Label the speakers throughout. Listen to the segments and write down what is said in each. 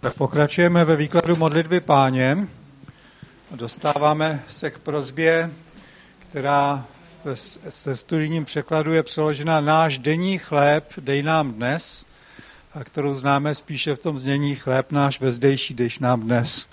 Speaker 1: Pokračujeme ve výkladu modlitby Páně. Dostáváme se k prosbě, která se studijním překladu je přeložena náš denní chléb dej nám dnes, a kterou známe spíše v tom znění chléb náš vezdejší dej nám dnes.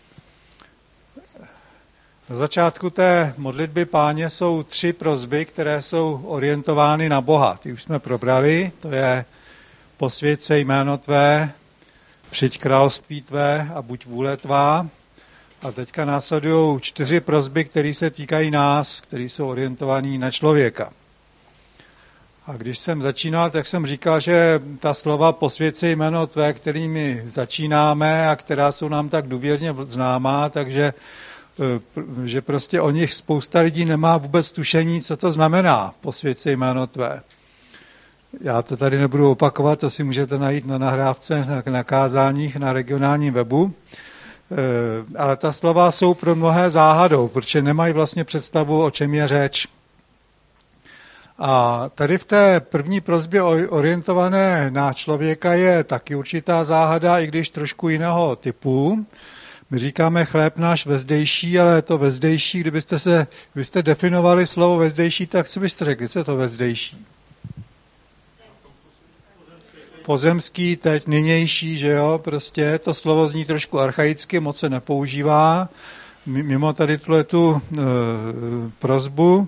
Speaker 1: Na začátku té modlitby Páně jsou 3 prosby, které jsou orientovány na Boha. Ty už jsme probrali, to je posvěť se jméno tvé, přijď království tvé a buď vůle tvá. A teďka následují 4 prosby, které se týkají nás, které jsou orientované na člověka. A když jsem začínal, tak jsem říkal, že ta slova posvěť se jméno tvé, kterými začínáme a která jsou nám tak důvěrně známá, takže že prostě o nich spousta lidí nemá vůbec tušení, co to znamená posvěť se jméno tvé. Já to tady nebudu opakovat, to si můžete najít na nahrávce, na kázáních, na regionálním webu. Ale ta slova jsou pro mnohé záhadou, protože nemají vlastně představu, o čem je řeč. A tady v té první prosbě orientované na člověka je taky určitá záhada, i když trošku jiného typu. My říkáme chléb náš vezdejší, ale to vezdejší, kdybyste definovali slovo vezdejší, tak co byste řekli, co je to vezdejší? Pozemský, teď nynější, že jo, prostě to slovo zní trošku archaicky, moc se nepoužívá, mimo tady tu prosbu.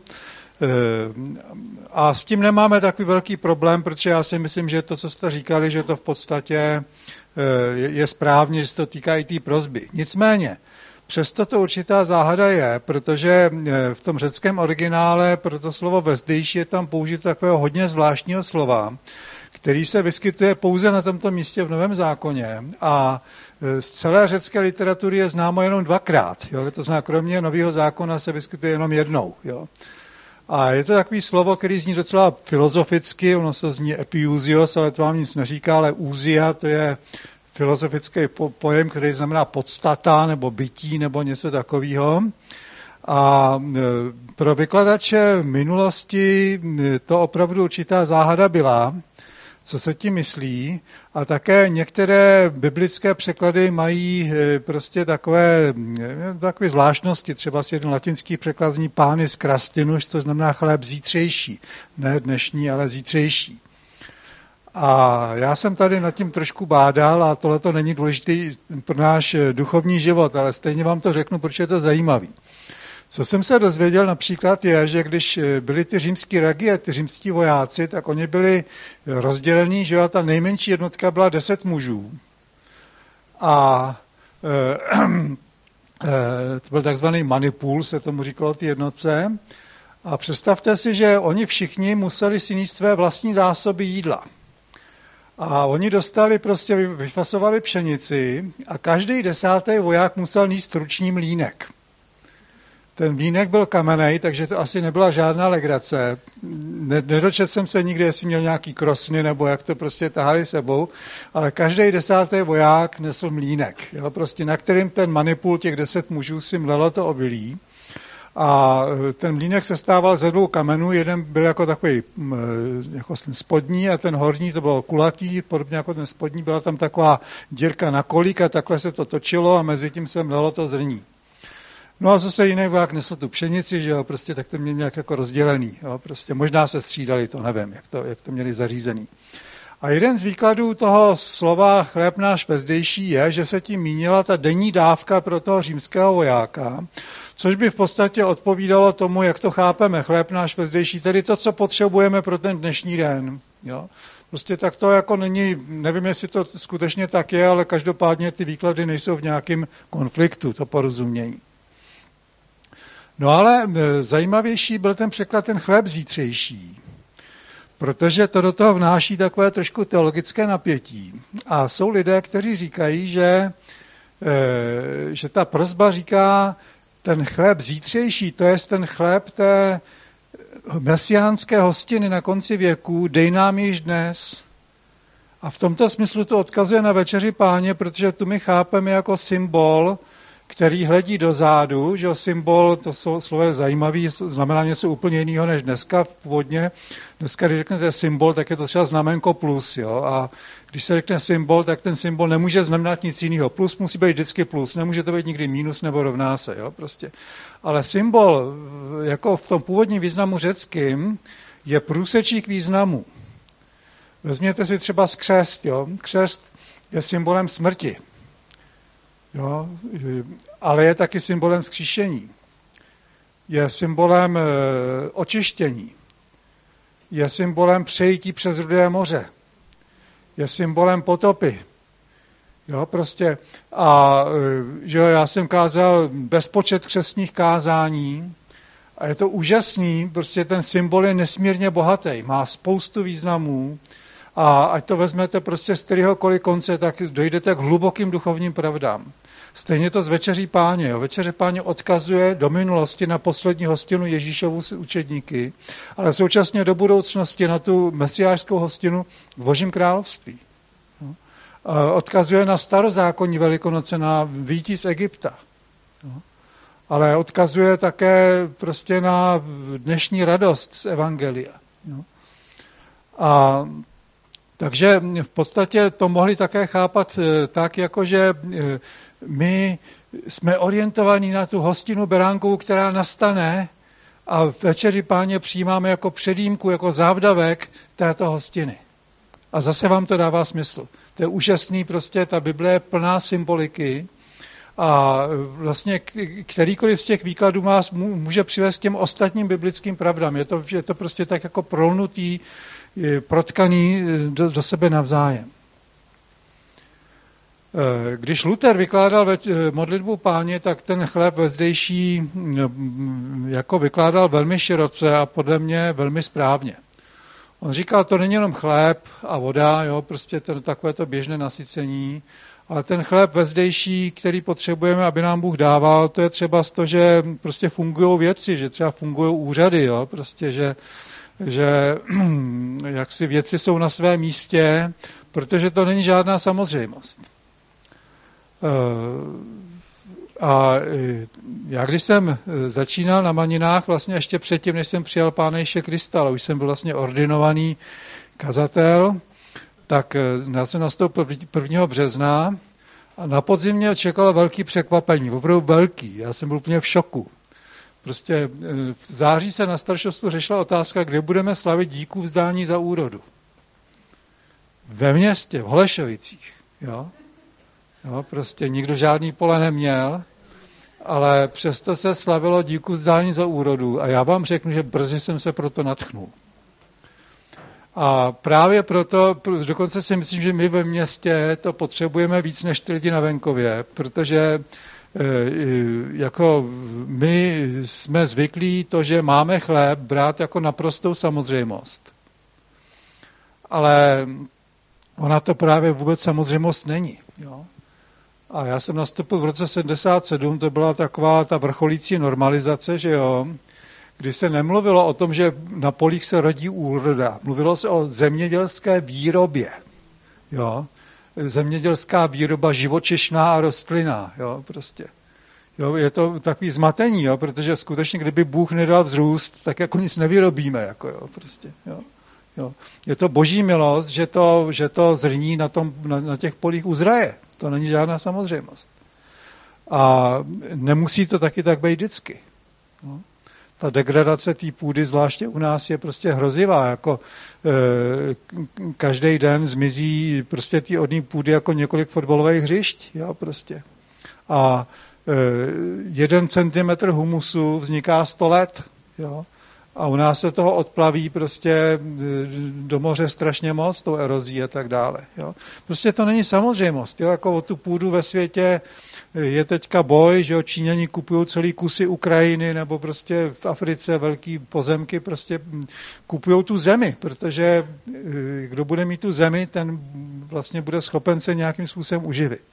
Speaker 1: A s tím nemáme takový velký problém, protože já si myslím, že to, co jste říkali, že to v podstatě je správně, že se to týká i té prosby. Nicméně, přesto to určitá záhada je, protože v tom řeckém originále pro to slovo vezdejší je tam použito takového hodně zvláštního slova, který se vyskytuje pouze na tomto místě v Novém zákoně a z celé řecké literatury je známo jenom 2krát. Jo? To znamená, kromě Nového zákona se vyskytuje jenom jednou. Jo? A je to takový slovo, který zní docela filozoficky, ono se zní epiousios, ale to vám nic neříká, ale ousia, to je filozofický pojem, který znamená podstata nebo bytí nebo něco takového. A pro vykladače minulosti to opravdu určitá záhada byla, co se tím myslí, a také některé biblické překlady mají prostě takové zvláštnosti. Třeba si jeden latinský překlad zní panis crastinus, což znamená chléb zítřejší. Ne dnešní, ale zítřejší. A já jsem tady nad tím trošku bádal a tohle to není důležitý pro náš duchovní život, ale stejně vám to řeknu, protože je to zajímavý. Co jsem se dozvěděl například je, že když byli ty římský regie, ty římští vojáci, tak oni byli rozdělení, že ta nejmenší jednotka byla 10 mužů. A to byl takzvaný manipul, se tomu říkalo ty jednotce. A představte si, že oni všichni museli si níst své vlastní zásoby jídla. A oni dostali, prostě vyfasovali pšenici a každý 10. voják musel níst ruční mlýnek. Ten mlýnek byl kamenej, takže to asi nebyla žádná legrace. Nedočetl jsem se nikdy, jestli měl nějaký krosny, nebo jak to prostě tahali sebou, ale každý 10. voják nesl mlýnek, jo, prostě na kterým ten manipul těch 10 mužů si mlelo to obilí. A ten mlýnek se stával ze 2 kamenů, jeden byl jako takový jako spodní a ten horní to bylo kulatý, podobně jako ten spodní, byla tam taková dírka na kolík a takhle se to točilo a mezi tím se mlelo to zrní. No a zase jiný voják nesl tu pšenici, že jo, prostě tak to měli nějak jako rozdělený, jo, prostě možná se střídali, to nevím, jak to měli zařízený. A jeden z výkladů toho slova chléb náš vezdejší je, že se tím mínila ta denní dávka pro toho římského vojáka, což by v podstatě odpovídalo tomu, jak to chápeme, chléb náš vezdejší, tedy to, co potřebujeme pro ten dnešní den, jo. Prostě tak to jako není, nevím, jestli to skutečně tak je, ale každopádně ty výklady nejsou v nějakém konfliktu, to porozumění. No ale zajímavější byl ten překlad ten chléb zítřejší, protože to do toho vnáší takové trošku teologické napětí. A jsou lidé, kteří říkají, že ta prosba říká, ten chléb zítřejší, to je ten chléb té mesiánské hostiny na konci věků, dej nám již dnes. A v tomto smyslu to odkazuje na večeři Páně, protože tu my chápeme jako symbol, který hledí dozadu, že symbol, to slovo je zajímavý, znamená něco úplně jiného než dneska původně. Dneska, když řeknete symbol, tak je to třeba znamenko plus, jo, a když se řekne symbol, tak ten symbol nemůže znamenat nic jiného. Plus musí být vždycky plus, nemůže to být nikdy minus nebo rovná se, jo, prostě. Ale symbol, jako v tom původním významu řeckým, je průsečík významů. Vezměte si třeba křest, jo. Křest je symbolem smrti, jo, ale je taky symbolem vzkříšení. Je symbolem očištění. Je symbolem přejítí přes Rudé moře. Je symbolem potopy. Jo, prostě. A že já jsem kázal bezpočet křestních kázání a je to úžasný, prostě ten symbol je nesmírně bohatý, má spoustu významů a ať to vezmete prostě z kteréhokoliv konce, tak dojdete k hlubokým duchovním pravdám. Stejně to z Večeří Páně. Jo. Večeře Páně odkazuje do minulosti na poslední hostinu Ježíšovu s učedníky, ale současně do budoucnosti na tu mesiášskou hostinu v Božím království. Jo. Odkazuje na starozákonní Velikonoce, na výjití z Egypta. Jo. Ale odkazuje také prostě na dnešní radost z Evangelia. Jo. A takže v podstatě to mohli také chápat tak, jakože my jsme orientovaní na tu hostinu beránkovou, která nastane a v Večeři Páně přijímáme jako předjímku, jako závdavek této hostiny. A zase vám to dává smysl. To je úžasný, prostě ta Bible je plná symboliky a vlastně kterýkoliv z těch výkladů vás může přivést k těm ostatním biblickým pravdám. Je to prostě tak jako prolnutý, protkaný do sebe navzájem. Když Luther vykládal modlitbu Páně, tak ten chléb vezdejší jako vykládal velmi široce a podle mě velmi správně. On říkal, to není jenom chléb a voda, jo, prostě takové to běžné nasycení, ale ten chléb vezdejší, který potřebujeme, aby nám Bůh dával, to je třeba z toho, že prostě fungují věci, že třeba fungují úřady, jo, prostě, že jaksi věci jsou na svém místě, protože to není žádná samozřejmost. A já když jsem začínal na Maninách, vlastně ještě předtím, než jsem přijal Pána Ježíše Krista, ale už jsem byl vlastně ordinovaný kazatel, tak já jsem nastoupil 1. března a na podzim mě čekalo velké překvapení, opravdu velký, já jsem byl úplně v šoku. Prostě v září se na staršostu řešila otázka, kde budeme slavit díku vzdání za úrodu. Ve městě, v Holešovicích, jo. Jo, prostě nikdo žádný pole neměl, ale přesto se slavilo díku vzdání za úrodu a já vám řeknu, že brzy jsem se proto nadchnul. A právě proto, dokonce si myslím, že my ve městě to potřebujeme víc než ty lidi na venkově, protože jako my jsme zvyklí to, že máme chléb, brát jako naprostou samozřejmost. Ale ona to právě vůbec samozřejmost není. Jo? A já jsem nastoupil v roce 77, to byla taková ta vrcholící normalizace, že jo, kdy se nemluvilo o tom, že na polích se rodí úroda. Mluvilo se o zemědělské výrobě. Jo? Zemědělská výroba živočišná a rostlinná. Jo? Prostě. Jo? Je to takový zmatení, jo? Protože skutečně, kdyby Bůh nedal vzrůst, tak jako nic nevyrobíme. Jako, jo? Prostě, jo? Jo. Je to boží milost, že to zrní na těch polích uzraje. To není žádná samozřejmost. A nemusí to taky tak být vždycky. Jo. Ta degradace té půdy, zvláště u nás, je prostě hrozivá. Jako, každý den zmizí prostě ty odní půdy jako několik fotbalových hřišť. Jo, prostě. A 1 centimetr humusu vzniká 100 let. Jo. A u nás se toho odplaví prostě do moře strašně moc, tou erozí a tak dále. Jo. Prostě to není samozřejmost. Jo. Jako o tu půdu ve světě je teďka boj, že Číňani kupují celý kusy Ukrajiny nebo prostě v Africe velký pozemky, prostě kupují tu zemi, protože kdo bude mít tu zemi, ten vlastně bude schopen se nějakým způsobem uživit.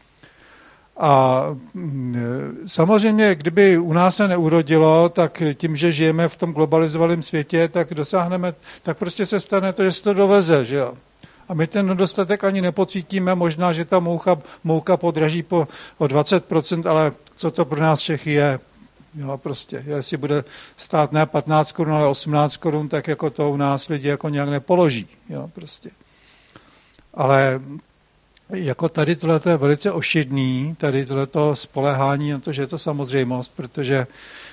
Speaker 1: A samozřejmě, kdyby u nás se neurodilo, tak tím, že žijeme v tom globalizovaném světě, tak dosáhneme, tak prostě se stane to, že se to doveze, že jo. A my ten nedostatek ani nepocítíme, možná, že ta mouka podraží o 20%, ale co to pro nás Čechy je? Jo, prostě, jestli bude stát ne 15 korun, ale 18 korun, tak jako to u nás lidi jako nějak nepoloží. Jo, prostě. Ale jako tady tohleto je velice ošidný, tady tohleto spolehání na to, že je to samozřejmost, protože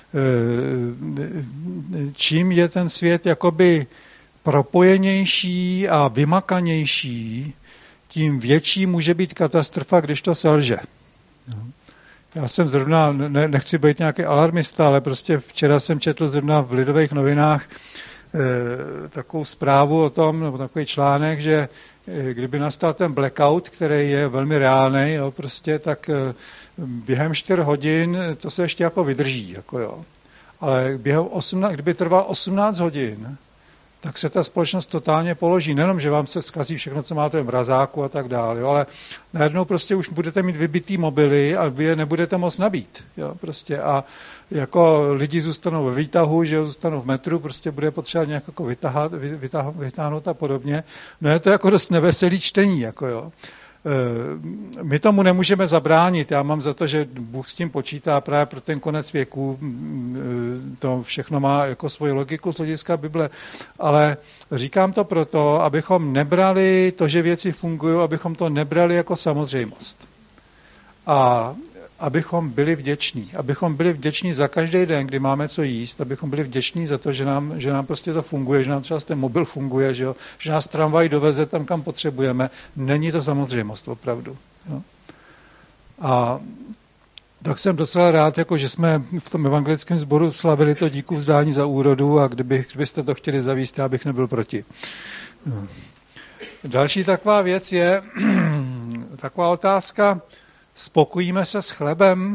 Speaker 1: čím je ten svět jakoby propojenější a vymakanější, tím větší může být katastrofa, když to selže. Já jsem zrovna, nechci být nějaký alarmista, ale prostě včera jsem četl zrovna v Lidových novinách takovou zprávu o tom, nebo takový článek, že kdyby nastal ten blackout, který je velmi reálný, jo, prostě, tak během 4 hodin to se ještě jako vydrží. Jako jo. Ale kdyby trval 18 hodin, tak se ta společnost totálně položí. Nejenom, že vám se zkazí všechno, co máte v mrazáku a tak dále, ale najednou prostě už budete mít vybitý mobily a vy je nebudete moc nabít. Jo, prostě. A jako lidi zůstanou ve výtahu, že zůstanou v metru, prostě bude potřeba nějak jako vytáhnout a podobně. No je to jako dost neveselý čtení. Jako jo. My tomu nemůžeme zabránit. Já mám za to, že Bůh s tím počítá právě pro ten konec věku. To všechno má jako svoji logiku z hlediska Bible. Ale říkám to proto, abychom nebrali to, že věci fungují, abychom to nebrali jako samozřejmost. A abychom byli vděční. Abychom byli vděční za každý den, kdy máme co jíst, abychom byli vděční za to, že nám prostě to funguje, že nám třeba ten mobil funguje, že nás tramvaj doveze tam, kam potřebujeme. Není to samozřejmost opravdu. Jo. A tak jsem docela rád, jako, že jsme v tom evangelickém sboru slavili to díku vzdání za úrodu a kdybyste to chtěli zavíst, já bych nebyl proti. Jo. Další taková věc je taková otázka, spokojíme se s chlebem.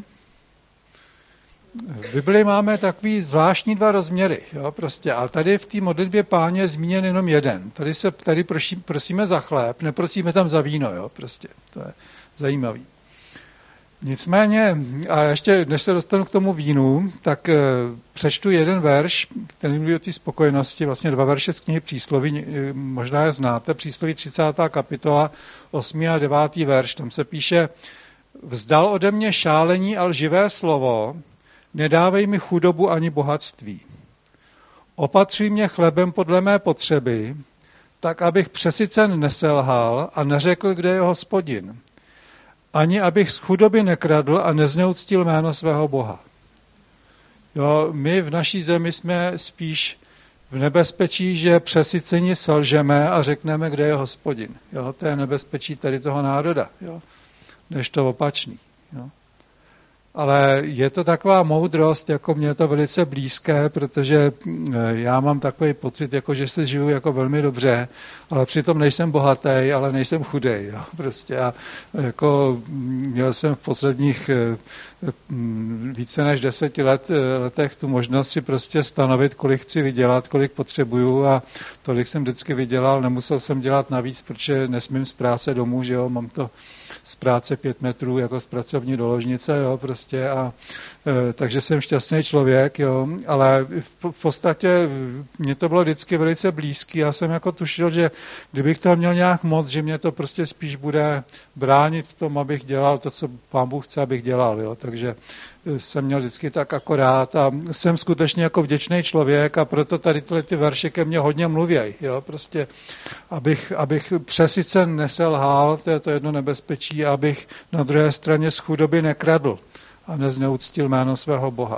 Speaker 1: V Biblii máme takový zvláštní 2 rozměry. Jo, prostě. A tady v té modlitbě Páně je zmíněn jenom jeden. Tady prosíme za chléb, neprosíme tam za víno. Jo, prostě. To je zajímavý. Nicméně, a ještě než se dostanu k tomu vínu, tak přečtu jeden verš, který mluví o té spokojenosti, vlastně 2 verše z knihy Přísloví, možná je znáte, Přísloví 30. kapitola, 8. a 9. verš, tam se píše: Vzdal ode mě šálení a lživé slovo, nedávej mi chudobu ani bohatství. Opatřuj mě chlebem podle mé potřeby, tak abych přesycen neselhal a neřekl, kde je Hospodin. Ani abych z chudoby nekradl a nezneuctil jméno svého Boha. Jo, my v naší zemi jsme spíš v nebezpečí, že přesyceni selžeme a řekneme, kde je Hospodin. Jo, to je nebezpečí tady toho národa. Jo. Než to opačný. Jo. Ale je to taková moudrost, jako mě je to velice blízké, protože já mám takový pocit, jako že se žiju jako velmi dobře, ale přitom nejsem bohatý, ale nejsem chudej. Jo. Prostě a jako měl jsem v posledních více než 10 letech tu možnost si prostě stanovit, kolik chci vydělat, kolik potřebuju a tolik jsem vždycky vydělal, nemusel jsem dělat navíc, protože nesmím z práce domů, že jo, mám to z práce 5 metrů jako z pracovní do ložnice, jo, prostě takže jsem šťastný člověk, jo, ale v podstatě mě to bylo vždycky velice blízký, já jsem jako tušil, že kdybych to měl nějak moc, že mě to prostě spíš bude bránit v tom, abych dělal to, co Pán Bůh chce, abych dělal, jo, takže jsem měl vždycky tak akorát a jsem skutečně jako vděčný člověk a proto tady ty verše ke mně hodně mluvěj, jo, prostě, abych přesycen neselhal, to je to jedno nebezpečí, abych na druhé straně z chudoby nekradl a nezneuctil jméno svého Boha.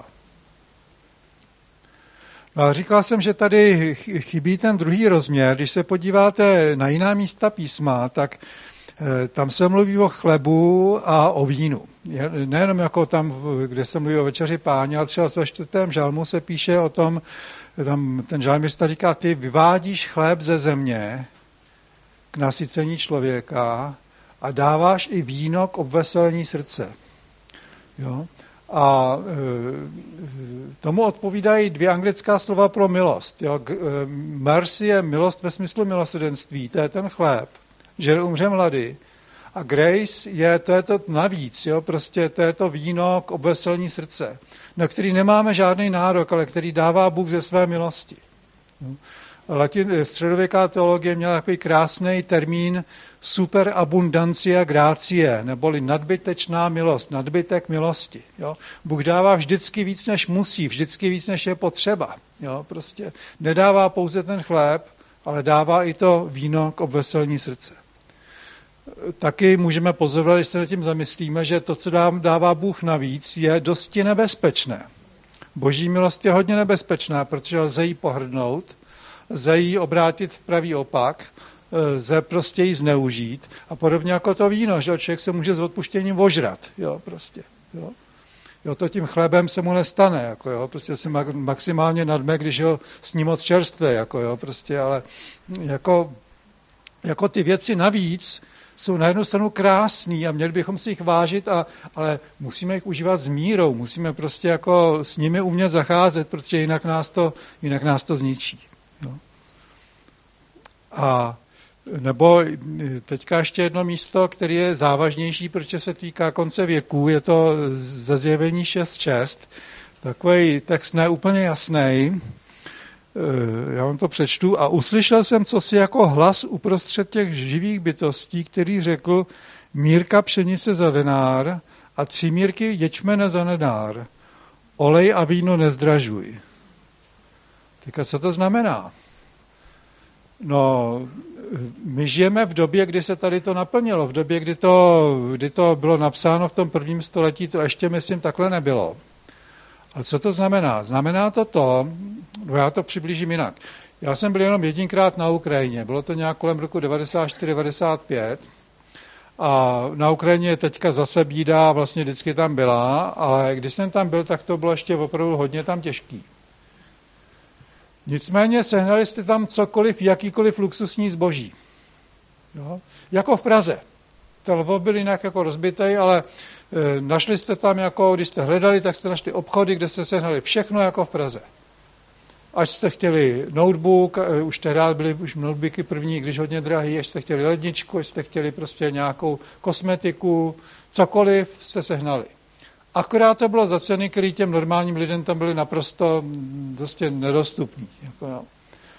Speaker 1: No a říkal jsem, že tady chybí ten druhý rozměr. Když se podíváte na jiná místa písma, tak tam se mluví o chlebu a o vínu. Nejenom jako tam, kde se mluví o večeři Páně, ale třeba ve 4. žalmu se píše o tom, tam ten žalmista říká, ty vyvádíš chléb ze země k nasycení člověka a dáváš i víno k obveselení srdce. Jo? A tomu odpovídají 2 anglická slova pro milost. Jo? Mercy je milost ve smyslu milosrdenství, to je ten chléb, že umře mladý. A grace to je to navíc, jo? Prostě to je to víno k obveselení srdce, na který nemáme žádný nárok, ale který dává Bůh ze své milosti. Jo? Středověká teologie měla takový krásný termín superabundancia gracie, neboli nadbytečná milost, nadbytek milosti. Jo? Bůh dává vždycky víc, než musí, vždycky víc, než je potřeba. Jo? Prostě nedává pouze ten chléb, ale dává i to víno k obveselení srdce. Taky můžeme pozorovat, když se nad tím zamyslíme, že to, co dává Bůh navíc, je dosti nebezpečné. Boží milost je hodně nebezpečná, protože lze jí pohrdnout, lze jí obrátit v pravý opak, lze prostě ji zneužít a podobně jako to víno, že člověk se může s odpuštěním ožrat, jo, prostě, jo. Jo, to tím chlebem se mu nestane, jako jo, prostě si maximálně nadme, když ho sní moc čerstvé, jako jo, prostě, ale jako ty věci navíc jsou na jednu stranu krásný a měli bychom si jich vážit, ale musíme jich užívat s mírou, musíme prostě jako s nimi umět zacházet, protože jinak nás to zničí. Jo. A nebo teďka ještě jedno místo, které je závažnější, protože se týká konce věků, je to ze Zjevení 6.6. Takový text neúplně jasný. Já vám to přečtu. A uslyšel jsem cosi jako hlas uprostřed těch živých bytostí, který řekl: mírka pšenice za denár a 3 mírky ječmene za denár. Olej a víno nezdražuj. Teďka co to znamená? No, my žijeme v době, kdy se tady to naplnilo. V době, kdy to bylo napsáno v tom 1. století, to ještě, myslím, takhle nebylo. Ale co to znamená? Znamená to, no já to přiblížím jinak. Já jsem byl jenom jedinkrát na Ukrajině, bylo to nějak kolem roku 94-95 a na Ukrajině je teďka zase bída, vlastně vždycky tam byla, ale když jsem tam byl, tak to bylo ještě opravdu hodně tam těžký. Nicméně sehnali jste tam cokoliv, jakýkoliv luxusní zboží. Jo? Jako v Praze. Ten Lvov byl jinak jako rozbitej, ale našli jste tam, jako, když jste hledali, tak jste našli obchody, kde jste sehnali všechno jako v Praze. Až jste chtěli notebook, už tehdy byly už notebooky první, když hodně drahý, až jste chtěli ledničku, až jste chtěli prostě nějakou kosmetiku, cokoliv jste sehnali. Akorát to bylo za ceny, které těm normálním lidem tam byly naprosto prostě nedostupný. Jako, no.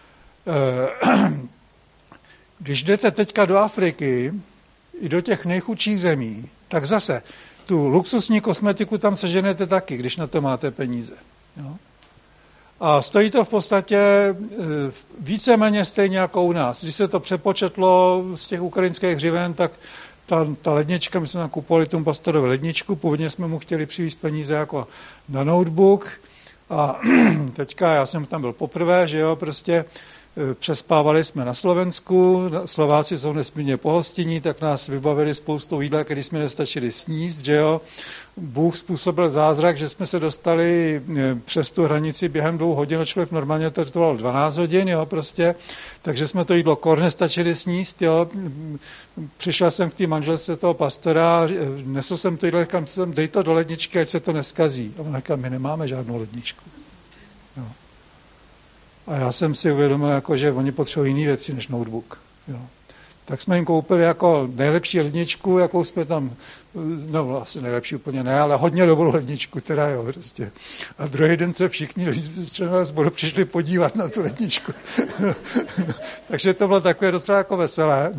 Speaker 1: Když jdete teďka do Afriky i do těch nejchudších zemí, tak zase tu luxusní kosmetiku tam seženete taky, když na to máte peníze. Jo? A stojí to v podstatě víceméně stejně jako u nás. Když se to přepočetlo z těch ukrajinských hřiven, tak ta lednička, my jsme tam kupovali tomu pastorovi ledničku, původně jsme mu chtěli přivést peníze jako na notebook a teďka já jsem tam byl poprvé, že jo, prostě přespávali jsme na Slovensku, Slováci jsou nesmírně pohostinní, tak nás vybavili spoustou jídla, který jsme nestačili sníst, že jo. Bůh způsobil zázrak, že jsme se dostali přes tu hranici během 2 hodin, člověk normálně to trvalo 12 hodin, jo, prostě, takže jsme to jídlo nestačili sníst, jo. Přišel jsem k té manželce toho pastora, nesl jsem to jídlo, říkám, dej to do ledničky, ať se to neskazí. A on říká, my nemáme žádnou ledničku. Jo. A já jsem si uvědomil, jako, že oni potřebují jiné věci než notebook. Jo. Tak jsme jim koupili jako nejlepší ledničku, jakou jsme tam, no vlastně nejlepší úplně ne, ale hodně dobrou ledničku, teda jo, prostě. A druhý den se všichni lidi z členové sboru přišli podívat na tu ledničku. Takže to bylo takové docela jako veselé.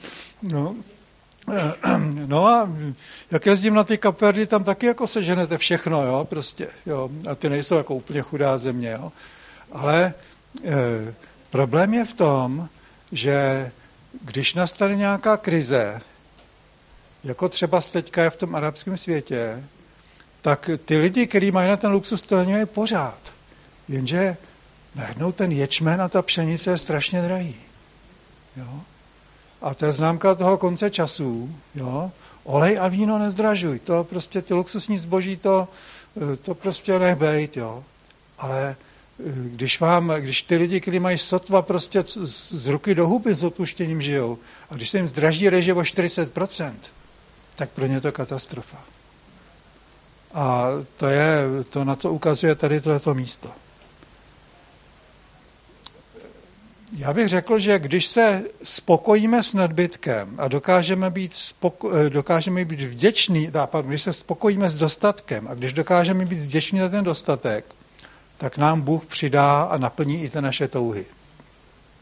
Speaker 1: No a jak jezdím na ty Kapverdy, tam taky jako seženete všechno, jo, prostě, jo. A ty nejsou jako úplně chudá země, jo. Ale problém je v tom, že když nastane nějaká krize, jako třeba teďka je v tom arabském světě, tak ty lidi, kteří mají na ten luxus, to mají pořád. Jenže najednou ten ječmen a ta pšenice je strašně drahý. Jo? A to je známka toho konce časů. Jo? Olej a víno nezdražuj. To prostě ty luxusní zboží, to prostě nechbejt. Jo? Ale když ty lidi, kteří mají sotva prostě z ruky do huby s odpuštěním žijou, a když se jim zdraží režie o 40%, tak pro ně to katastrofa. A to je to, na co ukazuje tady tohleto místo. Já bych řekl, že když se spokojíme s nadbytkem a dokážeme být vděční, když se spokojíme s dostatkem a když dokážeme být vděční za ten dostatek, tak nám Bůh přidá a naplní i ty naše touhy.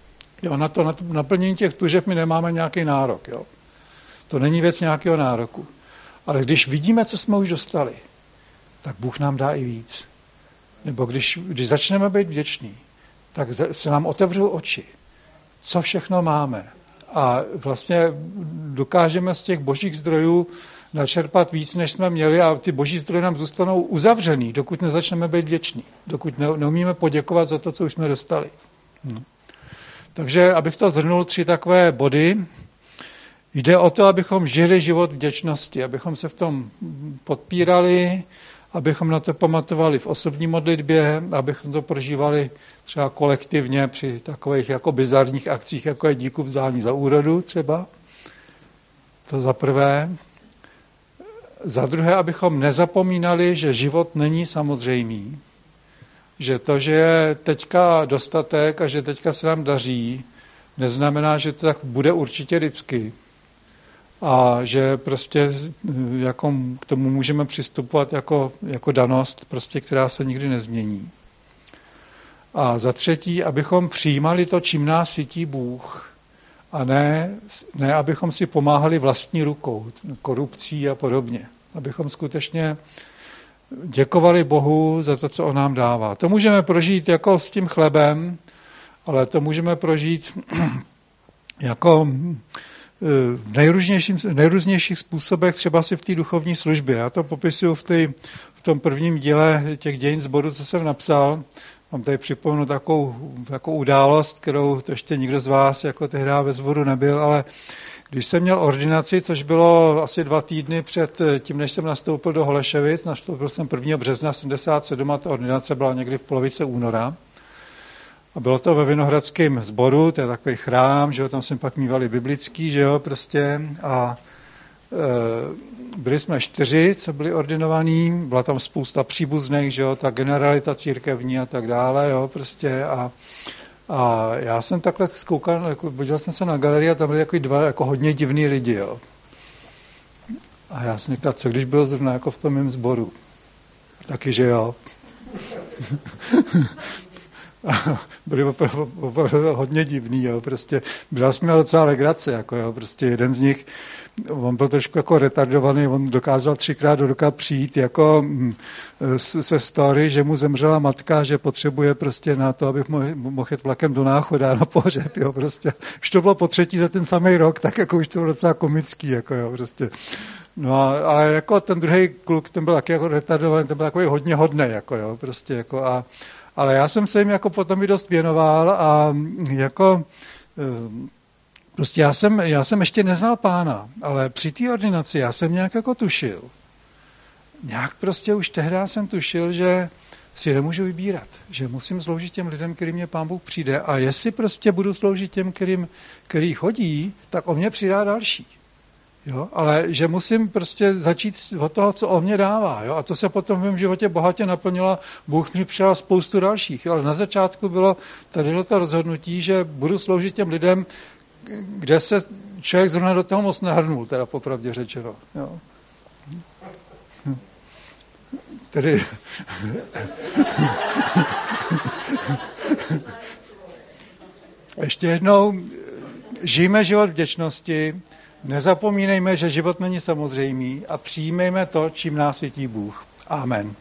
Speaker 1: Jo, na to naplnění těch tužeb my nemáme nějaký nárok. Jo. To není věc nějakého nároku. Ale když vidíme, co jsme už dostali, tak Bůh nám dá i víc. Nebo když začneme být vděční, tak se nám otevřou oči, co všechno máme. A vlastně dokážeme z těch božích zdrojů načerpat víc, než jsme měli a ty boží zdroje nám zůstanou uzavřený, dokud nezačneme být vděční, dokud neumíme poděkovat za to, co už jsme dostali. Takže, abych to shrnul, 3 takové body. Jde o to, abychom žili život vděčnosti, abychom se v tom podpírali, abychom na to pamatovali v osobní modlitbě, abychom to prožívali třeba kolektivně při takových jako bizarních akcích, jako je díku vzdání za úrodu třeba. To za prvé. Za druhé, abychom nezapomínali, že život není samozřejmý. Že to, že je teďka dostatek a že teďka se nám daří, neznamená, že to tak bude určitě vždycky. A že prostě jako k tomu můžeme přistupovat jako danost, prostě, která se nikdy nezmění. A za třetí, abychom přijímali to, čím nás sytí Bůh, a ne abychom si pomáhali vlastní rukou, korupcí a podobně. Abychom skutečně děkovali Bohu za to, co on nám dává. To můžeme prožít jako s tím chlebem, ale to můžeme prožít jako v nejrůznějších způsobech, třeba si v té duchovní službě. Já to popisuju v tom prvním díle těch dějin sboru, co jsem napsal. Mám tady připomenu takovou událost, kterou to ještě nikdo z vás jako tehdy ve sboru nebyl, ale když jsem měl ordinaci, což bylo asi 2 týdny před tím, než jsem nastoupil do Holešovic, nastoupil jsem 1. března 77 a ta ordinace byla někdy v polovice února. A bylo to ve Vinohradském sboru, to je takový chrám, že jo, tam jsme pak mívali biblický, že jo, prostě. A byli jsme 4, co byli ordinovaní, byla tam spousta příbuzných, že jo, ta generalita církevní a tak dále, jo, prostě. A já jsem takhle zkoukal, jako, podíval jsem se na galerii a tam byli jako 2 jako hodně divný lidi, jo. A já jsem říkal, co když bylo zrovna jako v tom mém sboru? Taky, že jo. Byli opravdu hodně divný, jo, prostě byla jsme docela legrace, jako jo, prostě jeden z nich, on byl trošku jako retardovaný, on dokázal 3krát do roka přijít jako se story, že mu zemřela matka, že potřebuje prostě na to, aby mohl jet vlakem do Náchoda na pohřeb, jo, prostě. Už to bylo po 3. za ten samý rok, tak jako už to bylo docela komický, jako jo, prostě. No, ale jako ten druhý kluk, ten byl taky jako retardovaný, ten byl takový hodně hodnej, jako jo, prostě jako ale já jsem se jim jako potom i dost věnoval a jako prostě já jsem ještě neznal Pána, ale při té ordinaci já jsem nějak jako tušil. Nějak prostě už tehdy jsem tušil, že si nemůžu vybírat, že musím sloužit těm lidem, kterým mě Pán Bůh přijde a jestli prostě budu sloužit těm, který chodí, tak o mě přidá další. Jo, ale že musím prostě začít od toho, co on mě dává. Jo? A to se potom v mém životě bohatě naplnilo. Bůh mi přidal spoustu dalších. Jo? Ale na začátku bylo tady to rozhodnutí, že budu sloužit těm lidem, kde se člověk zrovna do toho moc nehrnul, teda popravdě řečeno. Jo? Tedy... Ještě jednou, žijme život vděčnosti, nezapomínejme, že život není samozřejmý a přijmejme to, čím nás sytí Bůh. Amen.